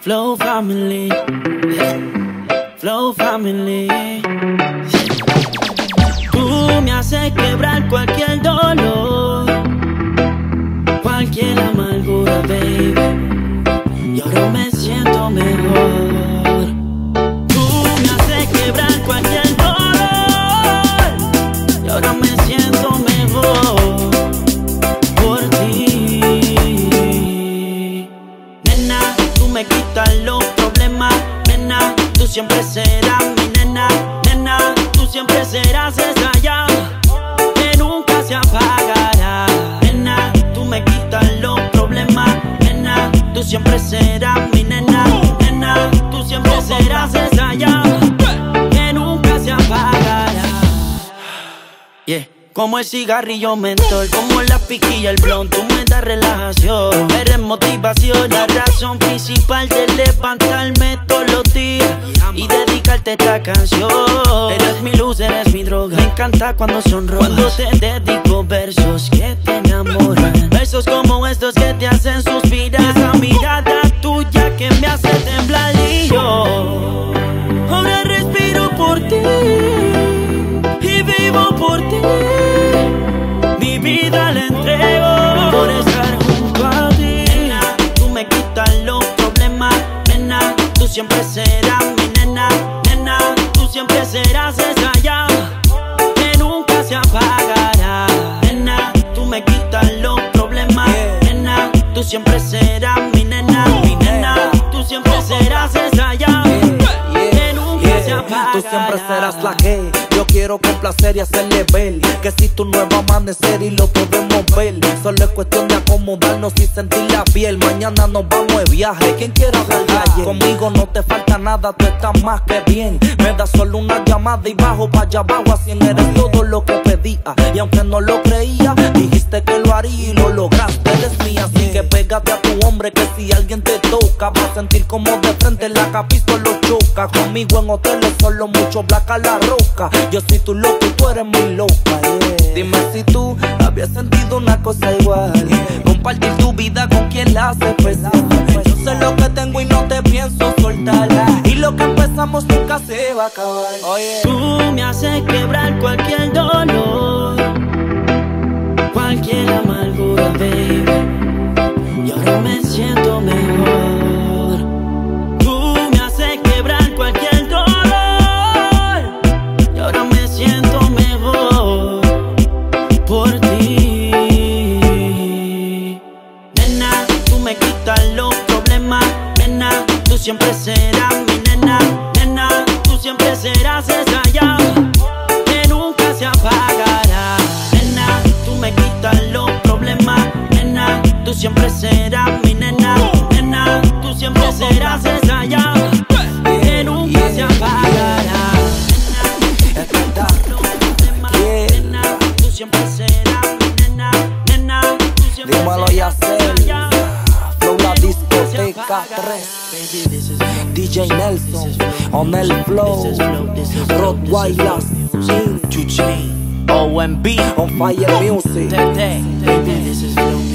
Flow Family, Flow Family. Tú me haces quebrar cualquier dolor, cualquier amargura, baby. Y ahora me siento mejor. Tú me haces quebrar cualquier dolor, y ahora me siento mejor por ti. Nena, tú me quitas los problemas. Nena, tú siempre serás mi nena. Nena, tú siempre serás esa llama que nunca se apagará. Nena, tú me quitas los problemas. Nena, tú siempre serás mi nena. Nena, tú siempre serás esa llama que nunca se apagará. Yeah. Como el cigarrillo mentor, como la piquilla, el blond, tú me das relajación. Eres motivación, la razón principal de levantarme todos los días y dedicarte esta canción. Eres mi luz, eres mi droga. Me encanta cuando sonrojas, cuando te dedico versos que te enamoran. Versos como estos que te hacen suspirar. Esa mirada tuya que me hace temblar. Y yo ahora respiro por ti y vivo por ti. Mi vida la entrego por estar junto a ti. Nena, tú me quitas los problemas. Nena, tú siempre serás mi nena. Nena, tú siempre serás esa llama que nunca se apagará. Nena, tú me quitas los problemas. Nena, tú siempre serás mi nena. Mi nena, tú siempre serás esa llama que nunca se apagará. Tú siempre serás la que yo quiero complacer y hacerle ver que si tu nuevo amanecer y lo podemos ver. Solo es cuestión de acomodarnos y sentir la piel. Mañana nos vamos de viaje, quien quiera hablar ayer. Conmigo no te falta nada, tú estás más que bien. Me das solo una llamada y bajo para allá abajo a 100. Eres todo lo que pedía y aunque no lo creía, dijiste que lo haría y lo lograste, eres mía. Así que pégate a tu hombre que si alguien te toca vas a sentir como de frente la capisto lo choca. Conmigo en hoteles solo mucho black a la roca. Yo soy tu loco y tú eres muy loca, yeah. Dime si tú habías sentido una cosa igual, yeah. Compartir tu vida con quien la hace pesar. Yo sé lo que tengo y no te pienso soltar, y lo que empezamos nunca se va a acabar. Oye. Tú me haces quebrar cualquier dolor, cualquier amargura, baby. Y ahora me siento mejor. Tú me haces quebrar cualquier dolor, y ahora me siento mejor por ti. Nena, tú me quitas los problemas. Nena, tú siempre serás mi nena. Nena, tú siempre serás esa llama que nunca se apagará. Nena, tú me quitas los problemas. Nena, tú siempre serás mi nena. Nena, tú siempre serás esa llama que nunca se apagará. Nena, tú siempre serás mi nena. Nena, tú siempre Dímelo y hacer Flow la discoteca 3. DJ Nelson on el flow. Rottweiler OMB on Fire Music. Baby, this is Flow.